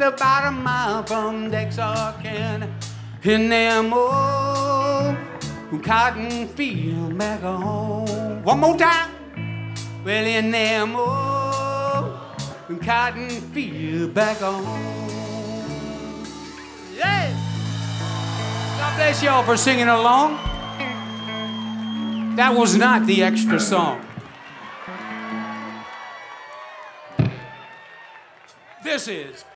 about a mile from Texarkana. In them old cotton field back home. One more time. Well, in them old cotton field back home. Yeah. God bless y'all for singing along. That was not the extra song. This is.